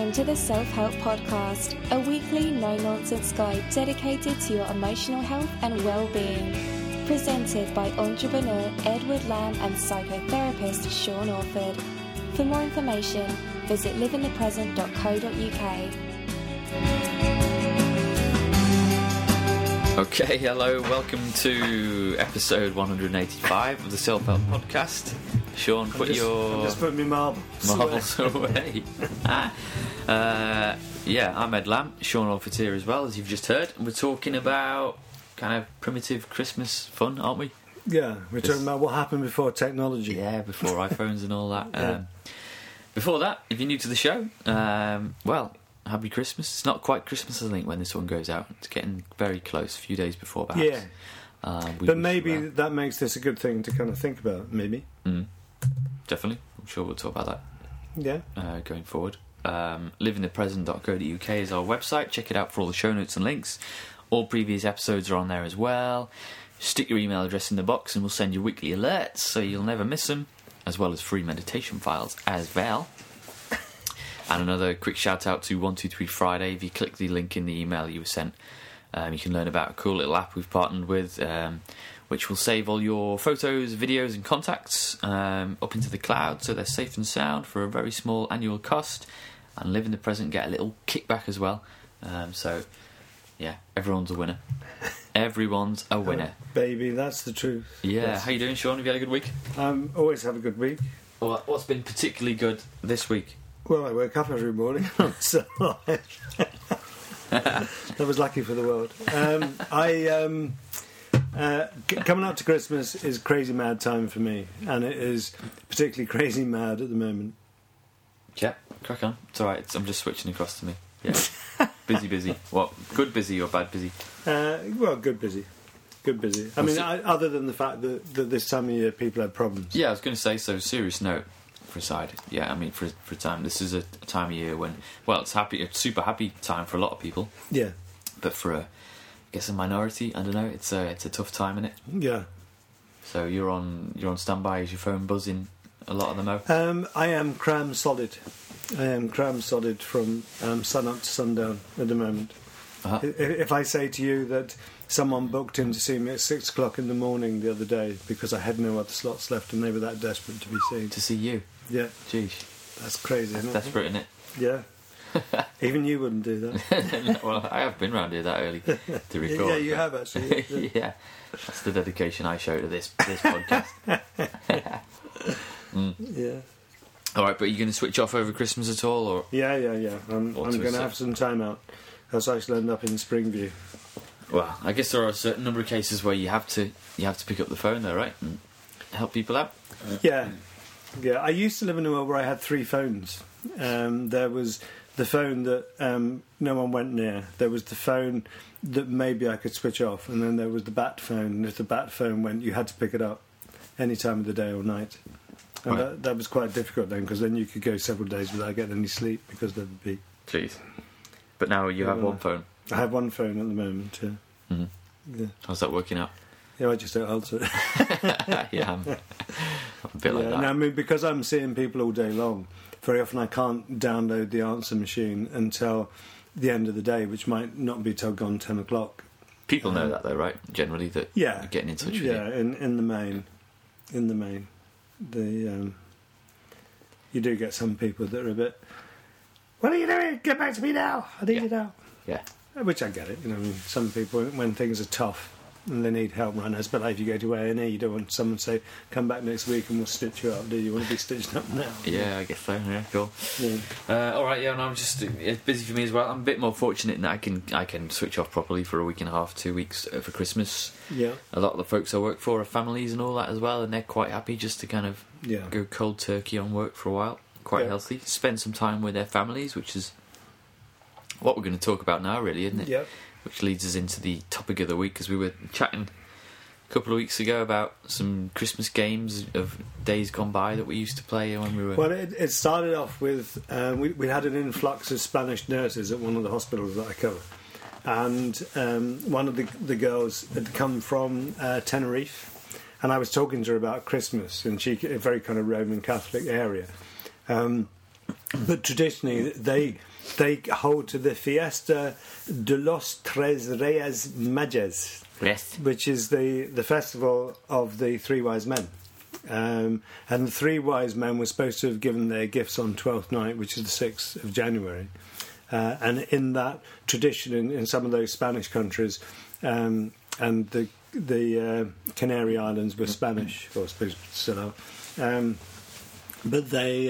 Welcome to the Self-Help Podcast, a weekly no-nonsense guide dedicated to your emotional health and well-being. Presented by entrepreneur Edward Lamb and psychotherapist Sean Orford. For more information, visit liveinthepresent.co.uk. Okay, hello, welcome to episode 185 of the Self-Help Podcast. Sean, I'm just putting my marbles away. I'm Ed Lamb, Sean Orford here as well, as you've just heard. And we're talking about kind of primitive Christmas fun, aren't we? Yeah, we're talking about what happened before technology. Yeah, before iPhones and all that. Yeah. Before that, if you're new to the show, happy Christmas. It's not quite Christmas, I think, when this one goes out. It's getting very close, a few days before, perhaps. Yeah. But maybe that makes this a good thing to kind of think about, maybe. Definitely. I'm sure we'll talk about that. Yeah. Going forward. Liveinthepresent.co.uk is our website. Check it out for all the show notes and links. All previous episodes are on there as well. Stick your email address in the box and we'll send you weekly alerts so you'll never miss them, as well as free meditation files as well. And another quick shout out to 123 Friday. If you click the link in the email you were sent, you can learn about a cool little app we've partnered with, which will save all your photos, videos and contacts up into the cloud, so they're safe and sound for a very small annual cost. And Live in the Present get a little kickback as well. Everyone's a winner. Everyone's a winner. Baby, that's the truth. Yeah, Yes. How you doing, Sean? Have you had a good week? Always have a good week. Well, what's been particularly good this week? Well, I wake up every morning. So that was lucky for the world. Coming up to Christmas is crazy mad time for me, and it is particularly crazy mad at the moment. Yeah, crack on. It's alright, I'm just switching across to me. Yeah. Busy. What? Good busy or bad busy? Good busy. Good busy. I mean, other than the fact that this time of year people have problems. Yeah, I was going to say, so serious note for a side. Yeah, I mean, for a time, this is a time of year when, it's a super happy time for a lot of people. Yeah. But for a minority, I don't know, it's a tough time, isn't it? Yeah. So you're on standby. Is your phone buzzing a lot of the mo? I am cram solid. I am cram solid from sun up to sundown at the moment. Uh-huh. If I say to you that someone booked in to see me at 6 o'clock in the morning the other day because I had no other slots left and they were that desperate to be seen. To see you? Yeah. Jeez. That's crazy, isn't it? Desperate, isn't it? Yeah. Even you wouldn't do that. Well, I have been round here that early to record. Yeah, you have actually. Yeah. That's the dedication I show to this podcast. Yeah. All right, but are you going to switch off over Christmas at all, or? Yeah. I'm going to have some time out, else I shall end up in Springview. Well, I guess there are a certain number of cases where you have to pick up the phone, though, right, and help people out. Yeah. I used to live in a world where I had 3 phones. There was the phone that no one went near. There was the phone that maybe I could switch off, and then there was the bat phone. And if the bat phone went, you had to pick it up any time of the day or night. And right. that was quite difficult then, because then you could go several days without getting any sleep because there would be. Jeez. But now you have one phone. I have one phone at the moment. Yeah. Mm-hmm. Yeah. How's that working out? Yeah, I just don't answer it. Yeah, I'm a bit like that. No, I mean, because I'm seeing people all day long, very often I can't download the answer machine until the end of the day, which might not be till gone 10 o'clock. People know that, though, right? Generally, that you're getting in touch with you. Yeah, in the main. You do get some people that are a bit, what are you doing? Get back to me now. I need you now. Yeah. Which I get it. I mean, some people, when things are tough and they need help right now, it's a bit like if you go to A&E, you don't want someone to say, come back next week and we'll stitch you up, do you? You want to be stitched up now? Yeah, I guess so. Yeah, cool. Yeah. All right, yeah, and I'm just it's busy for me as well. I'm a bit more fortunate in that I can switch off properly for a week and a half, 2 weeks for Christmas. Yeah. A lot of the folks I work for are families and all that as well, and they're quite happy just to kind of go cold turkey on work for a while. Quite healthy. Spend some time with their families, which is what we're going to talk about now, really, isn't it? Yeah. Which leads us into the topic of the week, because we were chatting a couple of weeks ago about some Christmas games of days gone by that we used to play when we were... Well, it started off with... we had an influx of Spanish nurses at one of the hospitals that I cover. And one of the girls had come from Tenerife, and I was talking to her about Christmas, and a very kind of Roman Catholic area. But traditionally, they hold to the Fiesta de los Tres Reyes Mages, Yes. which is the festival of the Three Wise Men. And the Three Wise Men were supposed to have given their gifts on Twelfth Night, which is the 6th of January. And in that tradition, in some of those Spanish countries, and the Canary Islands were Spanish, or I suppose still are, but they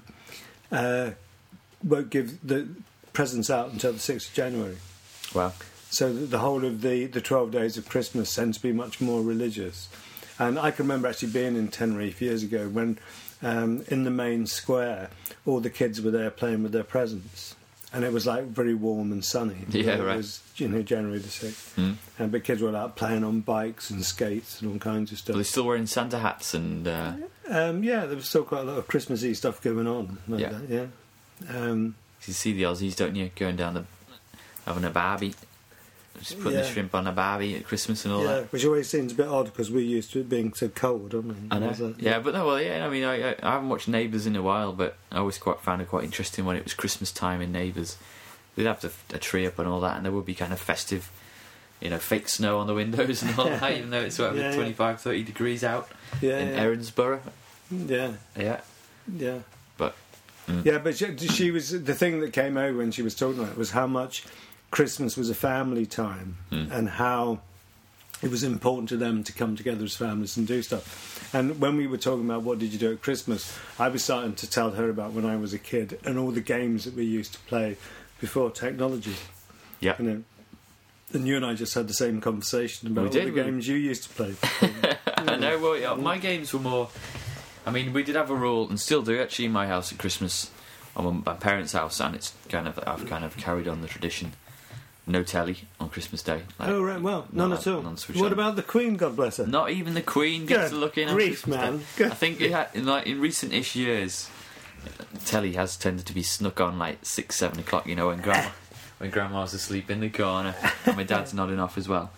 won't give the presents out until the 6th of January. Wow. So the whole of the 12 days of Christmas tend to be much more religious. And I can remember actually being in Tenerife years ago when in the main square all the kids were there playing with their presents. And it was like very warm and sunny. Yeah, It right. was, January the 6th. And the kids were out playing on bikes and skates and all kinds of Are stuff. they still wearing Santa hats and... Yeah, there was still quite a lot of Christmassy stuff going on. Like Yeah. That, yeah. You see the Aussies, don't you? Going down having a barbie. Just putting the Yeah. shrimp on a barbie at Christmas and all Yeah, that. which always seems a bit odd because we're used to it being so cold, aren't we? I know. Was that- Yeah, but no, well, yeah, I mean, I haven't watched Neighbours in a while, but I always found it quite interesting when it was Christmas time in Neighbours. They'd have a tree up and all that, and there would be kind of festive, fake snow on the windows and all that, even though it's whatever, Yeah, yeah. 25, 30 degrees out Yeah, in yeah. Erinsborough. Yeah, Yeah, yeah. but Yeah, but she was the thing that came over when she was talking about it was how much Christmas was a family time and how it was important to them to come together as families and do stuff. And when we were talking about what did you do at Christmas, I was starting to tell her about when I was a kid and all the games that we used to play before technology. yeah. And you and I just had the same conversation about We all did, the we- games you used to play. I know. Well, yeah, my games were more. I mean, we did have a rule, and still do actually in my house at Christmas, on my parents' house, and I've kind of carried on the tradition. No telly on Christmas Day. Like, Oh, right, well, none at all. non-switch What on. about the Queen, God bless her? Not even the Queen gets Good to look in on grief, Christmas man. Day. Good. I think in recent-ish years, telly has tended to be snuck on like 6, 7 o'clock. When grandma's asleep in the corner and my dad's nodding off as well.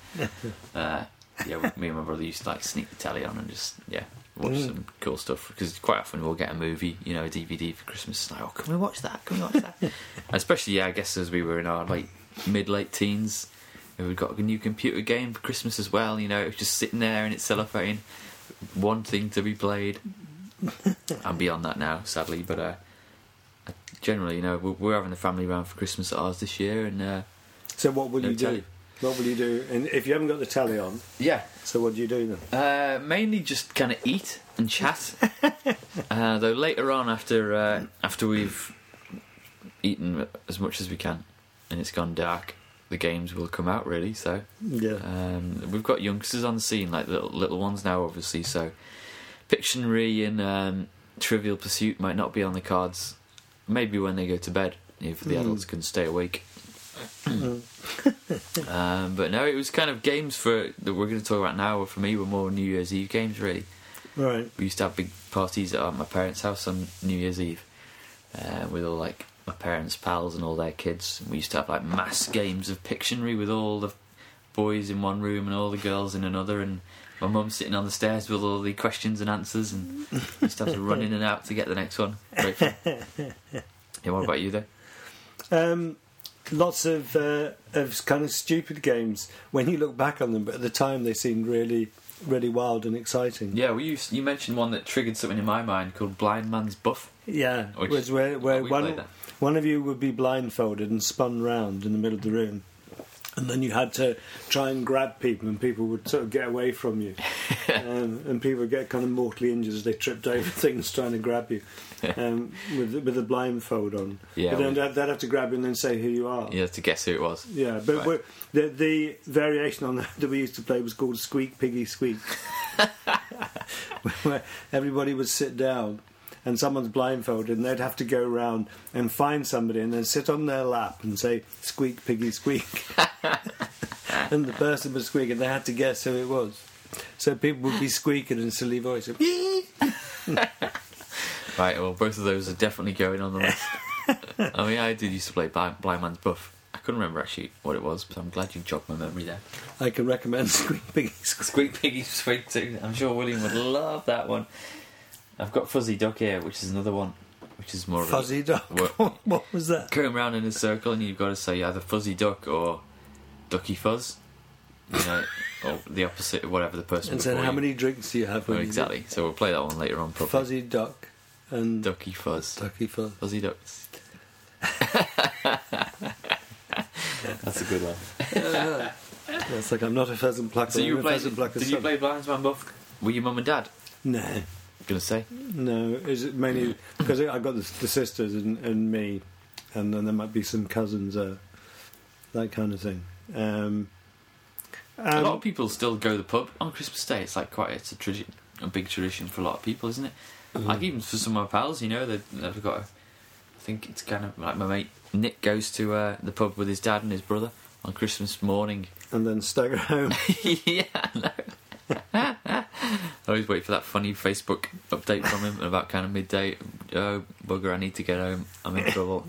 Me and my brother used to like sneak the telly on and just watch some cool stuff, because quite often we'll get a movie, a DVD for Christmas. It's like, oh, can we watch that? Especially, I guess as we were in our mid-late teens, we've got a new computer game for Christmas as well. It was just sitting there in its cellophane, one thing to be played. I'm beyond that now, sadly, but generally, we're having the family round for Christmas at ours this year, and So what will no you do? telly. What will you do? And if you haven't got the telly on, Yeah. so what do you do then? Mainly just kind of eat and chat. Though later on, after we've eaten as much as we can and it's gone dark, the games will come out really. So Yeah. we've got youngsters on the scene, like little ones now, obviously. So Pictionary and Trivial Pursuit might not be on the cards. Maybe when they go to bed, if the adults can stay awake. But no, it was kind of games that we're going to talk about now. For me, were more New Year's Eve games, really. Right. We used to have big parties at my parents' house on New Year's Eve with all my parents' pals and all their kids. And we used to have mass games of Pictionary with all the boys in one room and all the girls in another, and my mum sitting on the stairs with all the questions and answers, and we used to have to run in and out to get the next one. Great fun. Yeah, what about you though? Lots of kind of stupid games when you look back on them, but at the time they seemed really, really wild and exciting. Yeah, you mentioned one that triggered something in my mind called Blind Man's Buff. Yeah, Which- was where we played that. one of you would be blindfolded and spun round in the middle of the room, and then you had to try and grab people, and people would sort of get away from you, and people would get kind of mortally injured as they tripped over things trying to grab you with a blindfold on. Yeah, but then they'd have to grab you and then say who you are. You had to guess who it was. Yeah, but Right. the variation on that we used to play was called Squeak Piggy Squeak, where everybody would sit down and someone's blindfolded and they'd have to go around and find somebody and then sit on their lap and say Squeak Piggy Squeak, and the person would squeak and they had to guess who it was. So people would be squeaking in silly voice. Right, well, both of those are definitely going on the list. I mean, I did used to play Blind Man's Buff. I couldn't remember actually what it was, but I'm glad you jogged my memory there. I can recommend Squeak Piggy Squeak. Squeak Piggy Squeak too. I'm sure William would love that one. I've got Fuzzy Duck here, which is another one, which is more Fuzzy duck. What? What was that? Going round in a circle, and you've got to say either fuzzy duck or ducky fuzz, you know, or the opposite of whatever the person. And then before how you. many drinks do you have? Oh, When exactly. So we'll play that one later on. Probably. Fuzzy duck and Ducky fuzz. ducky fuzz. Fuzzy ducks. That's a good one. It's like I'm not a pheasant plucker. So you I'm a played? pheasant plucker's Did you son. play Blindsman Buff? Were your mum and dad? No, Gonna say. no. Is it mainly because I got the sisters and me, and then there might be some cousins, that kind of thing. A lot of people still go to the pub on Christmas Day. It's like a big tradition for a lot of people, isn't it? Mm-hmm. Like even for some of my pals, you know, they've got. I think it's kind of like my mate Nick goes to the pub with his dad and his brother on Christmas morning. and then stagger home. Yeah, I know. I always wait for that funny Facebook update from him about kind of midday. Oh, bugger, I need to get home. I'm in trouble.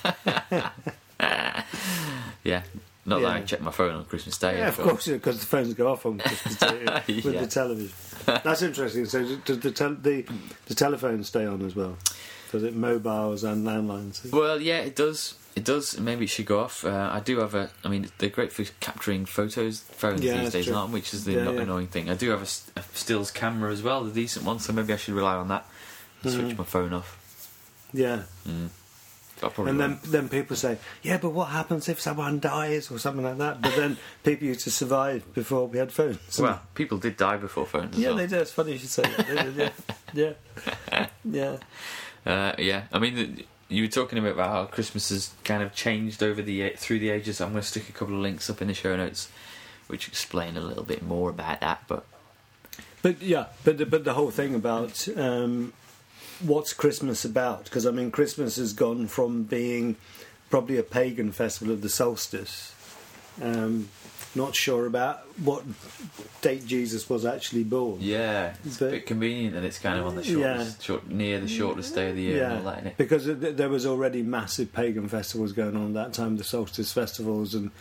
Yeah. Not that I Yeah. check my phone on Christmas Day. Yeah, of but- course, because the phones go off on Christmas Day with Yeah. the television. That's interesting. So, does the telephone stay on as well? Does it mobiles and landlines? Well, yeah, it does. It does. Maybe it should go off. I do have a. I mean, they're great for capturing phones Yeah, these that's days, true. aren't, which is the Yeah, yeah. annoying thing. I do have a stills camera as well, the decent one. So maybe I should rely on that. Switch my phone off. Yeah. I'll probably And won't. then people say, yeah, but what happens if someone dies or something like that? But then people used to survive before we had phones. Well, people did die before phones. As yeah, well. they did. It's funny you should say that. They did, yeah. Yeah. I mean, you were talking about how Christmas has kind of changed over through the ages. I'm going to stick a couple of links up in the show notes, which explain a little bit more about that. But the whole thing about what's Christmas about? Because I mean, Christmas has gone from being probably a pagan festival of the solstice. Not sure about what date Jesus was actually born. yeah, it's a But- bit convenient that it's kind of on the near the shortest day of the year. And all that, innit? because there was already massive pagan festivals going on at that time, the solstice festivals and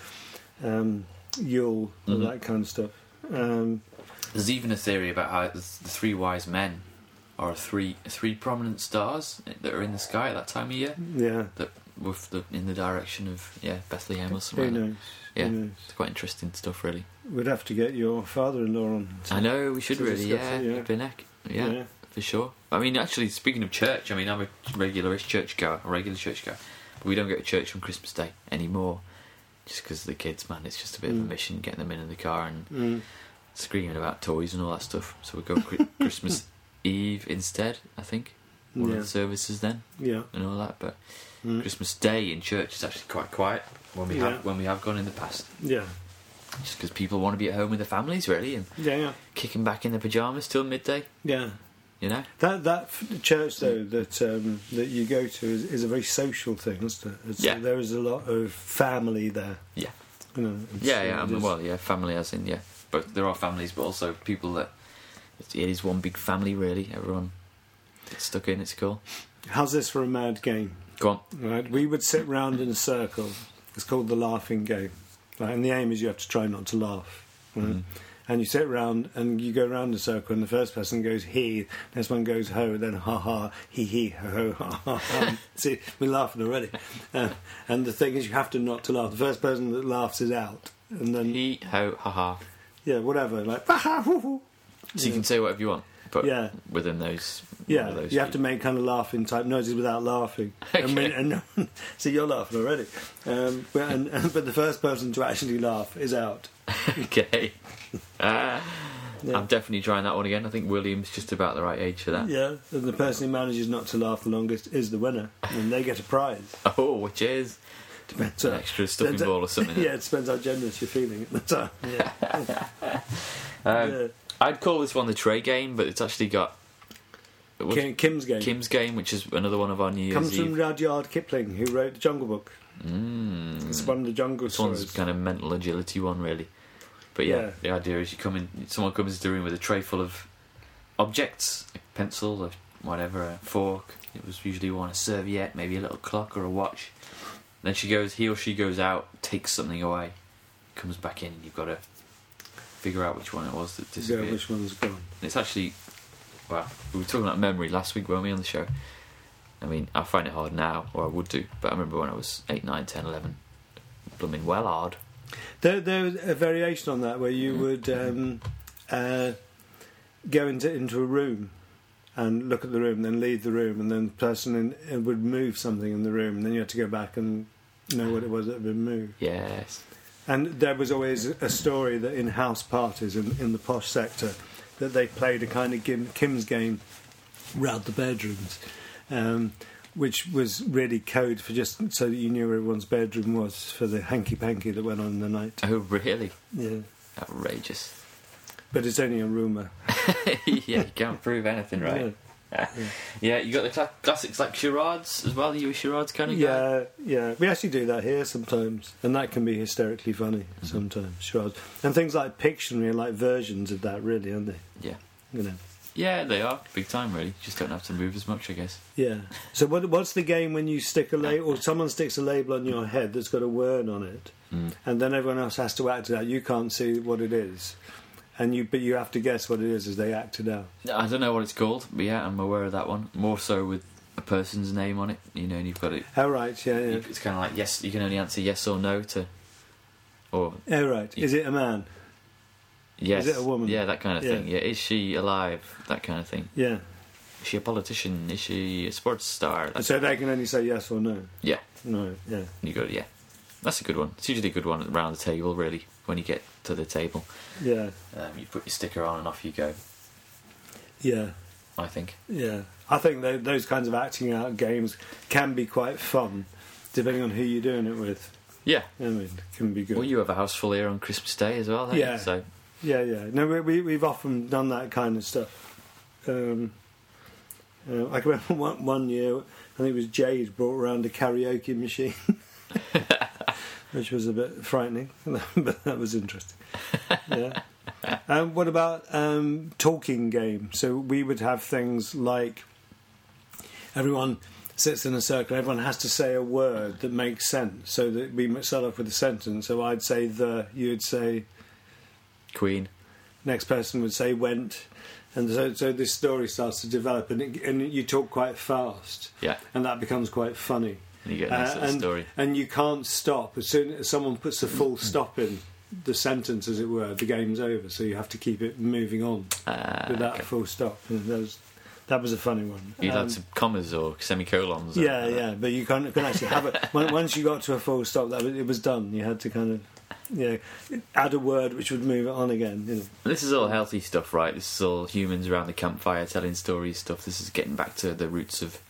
Yule, all that kind of stuff. There's even a theory about how the three wise men are three prominent stars that are in the sky at that time of year Yeah, that were in the direction of Bethlehem or who something. like that. knows? Yeah, Who knows? it's quite interesting stuff, really. We'd have to get your father-in-law on. I know we should to really, discuss it, Binek, yeah, for sure. I mean, actually, speaking of church, I mean, I'm a regular churchgoer, but we don't go to church on Christmas Day anymore, just because the kids, man, it's just a bit of a mission getting them in the car and screaming about toys and all that stuff. So we go Christmas Eve instead, I think. One of Yeah. the services then Yeah. and all that, but Christmas Day in church is actually quite quiet when we have gone in the past. Yeah. Just because people want to be at home with their families, really, and Yeah. kicking back in their pyjamas till midday. Yeah. You know, That church though that you go to is a very social thing, isn't it? Yeah. There is a lot of family there. Yeah. You know, family as in but there are families, but also people that it is one big family, really. Everyone gets stuck in. It's cool. How's this for a mad game? Go on. Right, we would sit round in a circle. It's called the laughing game. Right, and the aim is you have to try not to laugh. Right? And you sit round and you go round the circle, and the first person goes he, next one goes ho, then ha ha, he ho ha ha. See, we're laughing already. And the thing is, you have to not to laugh. The first person that laughs is out, and then He ho ha ha. yeah, whatever, like ha ha hoo hoo. So you can say whatever you want, but Yeah. within those. Yeah, one of those you have feet. to make kind of laughing type noises without laughing. Okay. And no one, see, you're laughing already. But the first person to actually laugh is out. Okay. Yeah. I'm definitely trying that one again. I think William's just about the right age for that. Yeah, and the person who manages not to laugh the longest is the winner, and they get a prize. Oh, which is Depends an extra stuffing ball or something. Yeah, it depends how generous you're feeling at the time. Yeah. Yeah. I'd call this one the Tray game, but it's actually got Kim's game Kim's game, which is another one of our New Year's comes from Eve. Rudyard Kipling, who wrote the Jungle Book. It's one of the jungle This one's stories. kind of mental agility one, really. But Yeah. the idea is someone comes into the room with a tray full of objects, a pencil, or whatever, a fork. It was usually a serviette, maybe a little clock or a watch. Then he or she goes out, takes something away, comes back in, and you've got to figure out which one it was that Yeah, disappeared. which one's gone? And it's actually, well, we were talking about memory last week, weren't we, on the show? I mean, I find it hard now, or I would do, but I remember when I was 8, 9, 10, 11, blooming well hard. There was a variation on that where you would go into a room and look at the room, then leave the room, and then the person would move something in the room, and then you had to go back and know what it was that had been moved. Yes. And there was always a story that in house parties in the posh sector that they played a kind of Kim's game round the bedrooms, which was really code for just so that you knew where everyone's bedroom was for the hanky-panky that went on in the night. Oh, really? Yeah. Outrageous. But it's only a rumour. Yeah, you can't prove anything, right? Yeah, you got the classics like charades as well. Are you a charades kind of guy? Yeah. We actually do that here sometimes, and that can be hysterically funny sometimes. Charades and things like Pictionary are like versions of that, really, aren't they? Yeah. You know. Yeah, they are big time. Really, you just don't have to move as much, I guess. Yeah. So what's the game when you stick a label, or someone sticks a label on your head that's got a word on it, and then everyone else has to act it out. You can't see what it is. But you have to guess what it is as they act it out. I don't know what it's called, but yeah, I'm aware of that one. More so with a person's name on it, you know, and you've got it. Oh, right, yeah. It's kind of like, yes, you can only answer yes or no to... Oh, right. Is it a man? Yes. Is it a woman? Yeah, that kind of thing. Yeah, is she alive? That kind of thing. Yeah. Is she a politician? Is she a sports star? So they can only say yes or no? Yeah. No, yeah. You go, yeah. That's a good one. It's usually a good one around the table, really, when you get to the table. Yeah. You put your sticker on and off you go. Yeah. I think. Yeah. I think those kinds of acting out games can be quite fun, depending on who you're doing it with. Yeah. I mean, it can be good. Well, you have a house full here on Christmas Day as well, haven't Yeah. you? So. Yeah. No, we've often done that kind of stuff. I can remember one year, I think it was Jade brought around a karaoke machine. Which was a bit frightening, but that was interesting. Yeah. What about talking game? So we would have things like everyone sits in a circle, everyone has to say a word that makes sense, so that we start off with a sentence. So I'd say you would say Queen. Next person would say went. And so this story starts to develop, and you talk quite fast. Yeah. And that becomes quite funny. You get a nice little story. And you can't stop. As soon as someone puts a full stop in the sentence, as it were, the game's over. So you have to keep it moving on without a full stop. And that was a funny one. You'd had some commas or semicolons. Yeah. But you can actually have it. Once you got to a full stop, it was done. You had to kind of add a word which would move it on again. You know. This is all healthy stuff, right? This is all humans around the campfire telling stories stuff. This is getting back to the roots of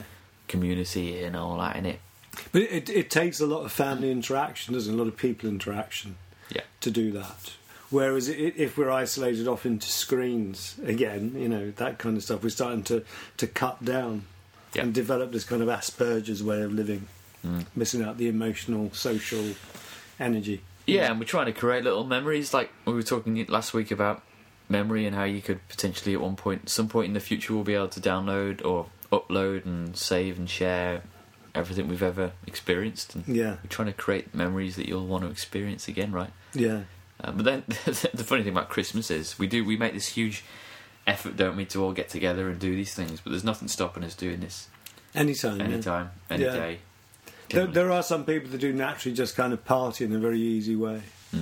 community and all that, innit? But it takes a lot of family interaction, doesn't it? A lot of people interaction to do that. Whereas if we're isolated off into screens again, you know, that kind of stuff, we're starting to cut down and develop this kind of Asperger's way of living, missing out the emotional, social energy. Yeah, and we're trying to create little memories, like we were talking last week about memory and how you could potentially at some point in the future we'll be able to download or upload and save and share everything we've ever experienced. And we're trying to create memories that you'll want to experience again, right? Yeah. But then the funny thing about Christmas is we make this huge effort, don't we, to all get together and do these things, but there's nothing stopping us doing this anytime, any day. There are some people that do naturally just kind of party in a very easy way.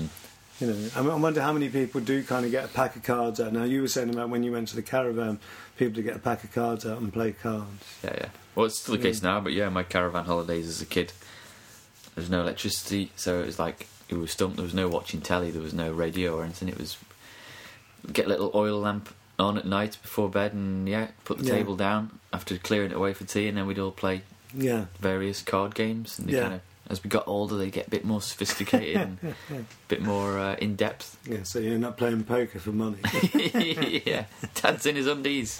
You know, I wonder how many people do kind of get a pack of cards out. Now, you were saying about when you went to the caravan, people to get a pack of cards out and play cards. Yeah. Well, it's still the case now, but yeah, my caravan holidays as a kid, there was no electricity, so it was like, it was stumped, there was no watching telly, there was no radio or anything, it was get a little oil lamp on at night before bed and put the table down after clearing it away for tea, and then we'd all play various card games, and kind of, as we got older, they get a bit more sophisticated and a bit more in depth. Yeah, so you're not playing poker for money. Yeah, Dad's in his undies.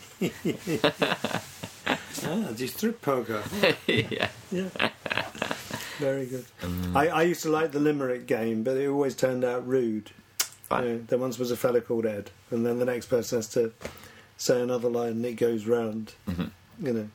Just strip poker. Yeah. Very good. I used to like the Limerick game, but it always turned out rude. Right. There once was a fella called Ed, and then the next person has to say another line, and it goes round. You know,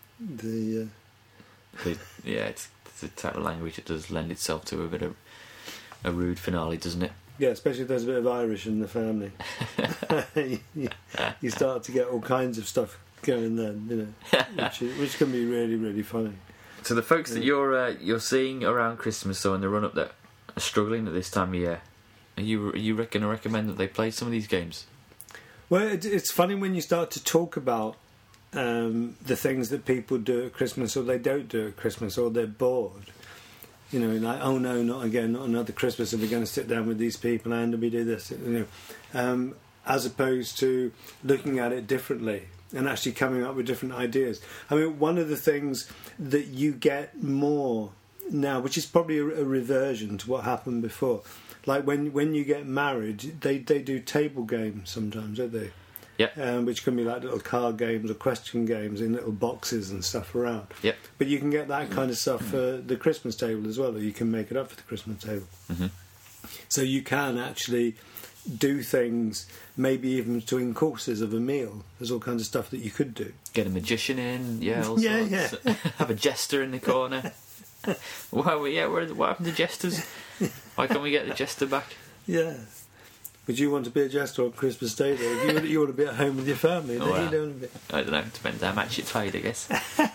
it's a type of language that does lend itself to a bit of a rude finale, doesn't it? Yeah, especially if there's a bit of Irish in the family. You start to get all kinds of stuff going then, which can be really, really funny. So the folks that you're seeing around Christmas, though, in the run-up that are struggling at this time of year, are you going to recommend that they play some of these games? Well, it's funny when you start to talk about the things that people do at Christmas or they don't do at Christmas, or they're bored. Like, oh no, not again, not another Christmas, and we're going to sit down with these people and we do this, as opposed to looking at it differently and actually coming up with different ideas. I mean, one of the things that you get more now, which is probably a reversion to what happened before, like when you get married, they do table games sometimes, don't they? Yeah. Which can be like little card games or question games in little boxes and stuff around. Yep. But you can get that kind of stuff for the Christmas table as well, or you can make it up for the Christmas table. Mm-hmm. So you can actually do things, maybe even between courses of a meal. There's all kinds of stuff that you could do. Get a magician in, all yeah, sorts. yeah. Have a jester in the corner. What happened to jesters? Why can't we get the jester back? Yeah. Would you want to be a jester on Christmas Day, though? If you want to be at home with your family, then you don't want to be. I don't know. Depends how much it's played, I guess.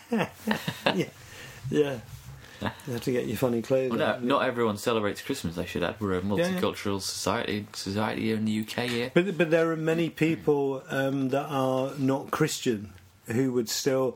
Yeah. You have to get your funny clothes. Well, not everyone celebrates Christmas, I should add. We're a multicultural society here in the UK here. But there are many people that are not Christian who would still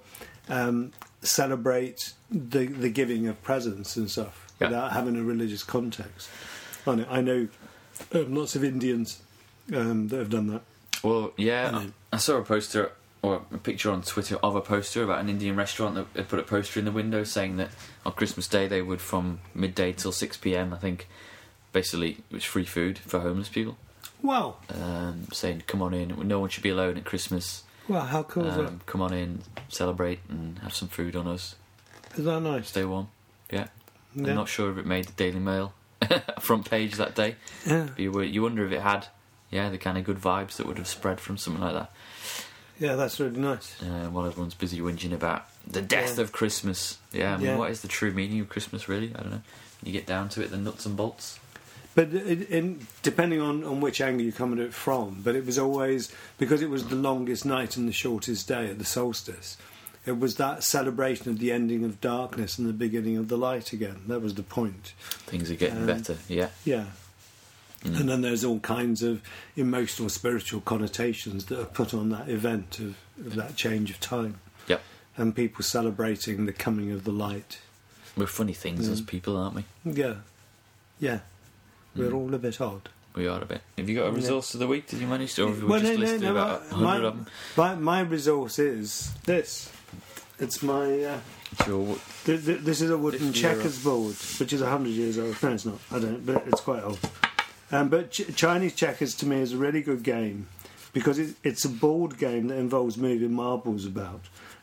celebrate the giving of presents and stuff without having a religious context. I know lots of Indians that have done that. Well, yeah, I saw a poster or a picture on Twitter of a poster about an Indian restaurant that had put a poster in the window saying that on Christmas Day they would, from midday till 6 p.m, I think, basically it was free food for homeless people. Wow. Saying, come on in, no one should be alone at Christmas. Wow, how cool is that? Come on in, celebrate and have some food on us. Is that nice? Stay warm. Yeah. I'm not sure if it made the Daily Mail front page that day. Yeah. But you wonder if it had, the kind of good vibes that would have spread from something like that. Yeah, that's really nice. While everyone's busy whinging about the death of Christmas. Yeah, I mean, what is the true meaning of Christmas, really? I don't know. When you get down to it, the nuts and bolts. But depending on which angle you come at it from, but it was always, because it was the longest night and the shortest day at the solstice, it was that celebration of the ending of darkness and the beginning of the light again. That was the point. Things are getting better, yeah. Yeah. And then there's all kinds of emotional, spiritual connotations that are put on that event of that change of time. Yep. And people celebrating the coming of the light. We're funny things as people, aren't we? Yeah. Yeah. We're all a bit odd. We are a bit. Have you got a resource of the week? Did you manage to? Or have we just listed about 100 of them? My resource is this. It's my... this is a wooden checkers board, which is 100 years old. No, it's not. I don't, but it's quite old. But Chinese checkers, to me, is a really good game because it's a board game that involves moving marbles about.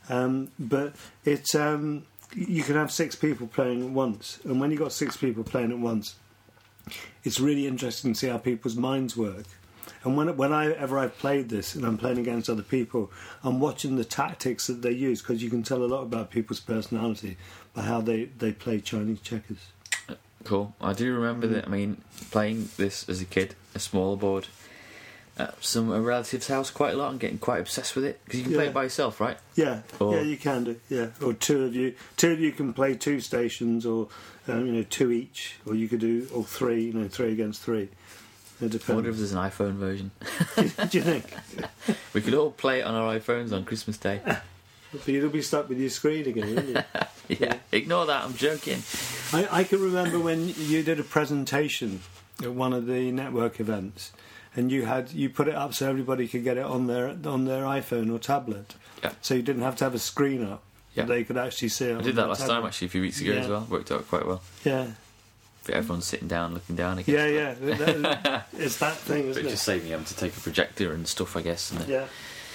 But it's you can have 6 people playing at once, and when you've got 6 people playing at once, it's really interesting to see how people's minds work. And whenever I've played this and I'm playing against other people, I'm watching the tactics that they use, because you can tell a lot about people's personality by how they play Chinese checkers. Cool. I do remember that. I mean, playing this as a kid, a smaller board, at a relative's house quite a lot, and getting quite obsessed with it, because you can play it by yourself, right? Yeah, you can do. Yeah, or two of you can play 2 stations, or 2 each, or you could do all 3. 3 against 3. It depends. I wonder if there's an iPhone version. Do you think? We could all play it on our iPhones on Christmas Day. But you'll be stuck with your screen again, won't you? Yeah, ignore that, I'm joking. I can remember when you did a presentation at one of the network events, and you put it up so everybody could get it on their iPhone or tablet. Yeah. So you didn't have to have a screen up. Yeah. They could actually see it. I did that last time, actually, a few weeks ago as well. Worked out quite well. Yeah. But everyone's sitting down, looking down again. Yeah. It's that thing, isn't it? It just saved me having to take a projector and stuff, I guess. Isn't it?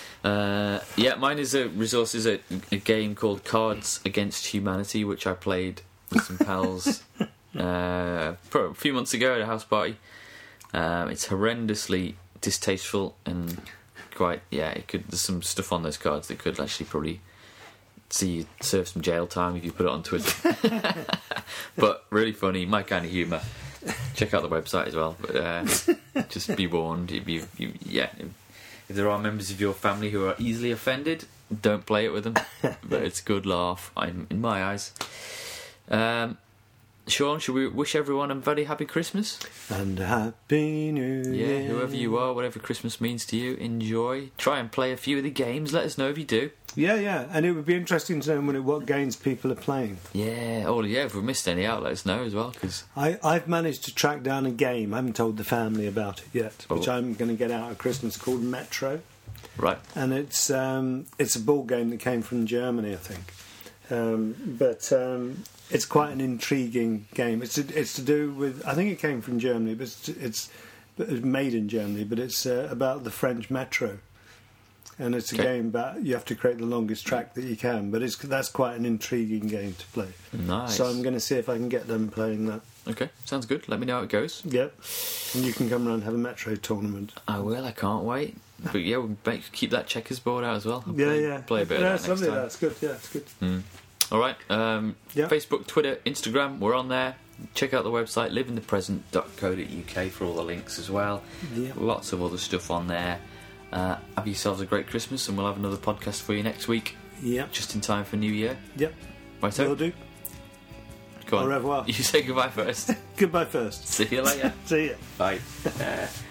Yeah. Mine is a game called Cards Against Humanity, which I played with some pals a few months ago at a house party. It's horrendously distasteful and quite there's some stuff on those cards that could actually probably see you serve some jail time if you put it on Twitter. But really funny, my kind of humour. Check out the website as well. But just be warned, if there are members of your family who are easily offended, Don't play it with them, but it's a good laugh in my eyes. Sean, should we wish everyone a very happy Christmas? And a happy New Year. Yeah, whoever you are, whatever Christmas means to you, enjoy. Try and play a few of the games. Let us know if you do. Yeah, and it would be interesting to know what games people are playing. Yeah, if we missed any out, let us know as well. Cause I've managed to track down a game. I haven't told the family about it yet, which I'm going to get out at Christmas, called Metro. Right. And it's a ball game that came from Germany, I think. But it's quite an intriguing game. It's to do with, I think it came from Germany, but it's made in Germany. But it's about the French metro, and it's a game about you have to create the longest track that you can. But that's quite an intriguing game to play. Nice. So I'm going to see if I can get them playing that. Okay, sounds good. Let me know how it goes. Yep. And you can come around and have a metro tournament. I will. I can't wait. But yeah, we'll keep that checkers board out as well. I'll Yeah. Play a bit of that next time. That's good. Yeah, it's good. All right. Facebook, Twitter, Instagram, we're on there. Check out the website, liveinthepresent.co.uk for all the links as well. Yeah. Lots of other stuff on there. Have yourselves a great Christmas, and we'll have another podcast for you next week. Yep. Just in time for New Year. Yep. Right, so Will do. Go on. Au revoir. You say goodbye first. Goodbye first. See you later. See ya. Bye.